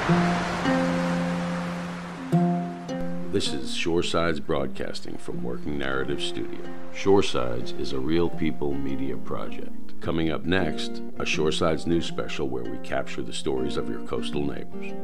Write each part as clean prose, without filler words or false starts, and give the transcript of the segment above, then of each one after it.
This is Shoresides Broadcasting from Working Narrative Studio. Shoresides is a real people media project. Coming up next, a Shoresides news special where we capture the stories of your coastal neighbors.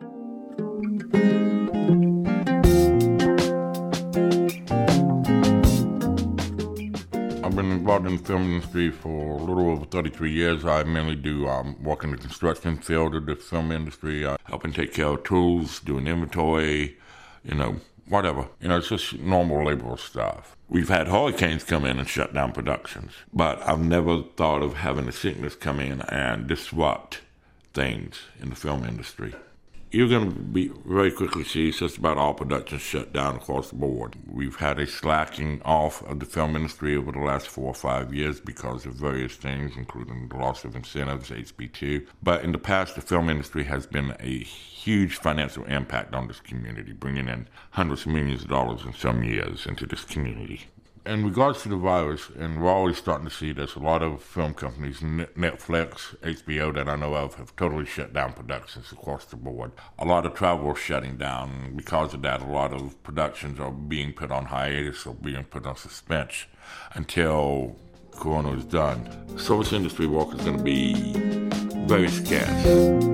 I've been involved in the film industry for a little over 33 years. I mainly do work in the construction field of the film industry, helping take care of tools, doing inventory, whatever. It's just normal labor stuff. We've had hurricanes come in and shut down productions, but I've never thought of having a sickness come in and disrupt things in the film industry. You're going to be very quickly see just about all productions shut down across the board. We've had a slacking off of the film industry over the last 4 or 5 years because of various things, including the loss of incentives, HB2. But in the past, the film industry has been a huge financial impact on this community, bringing in hundreds of millions of dollars in some years into this community. In regards to the virus, and we're always starting to see this, a lot of film companies, Netflix, HBO that I know of, have totally shut down productions across the board. A lot of travel is shutting down. Because of that, a lot of productions are being put on hiatus or being put on suspension until Corona is done. Service industry work is going to be very scarce.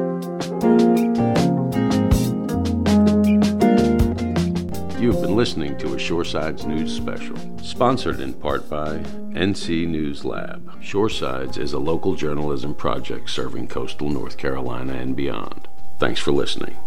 You've been listening to a Shoresides News Special, sponsored in part by NC News Lab. Shoresides is a local journalism project serving coastal North Carolina and beyond. Thanks for listening.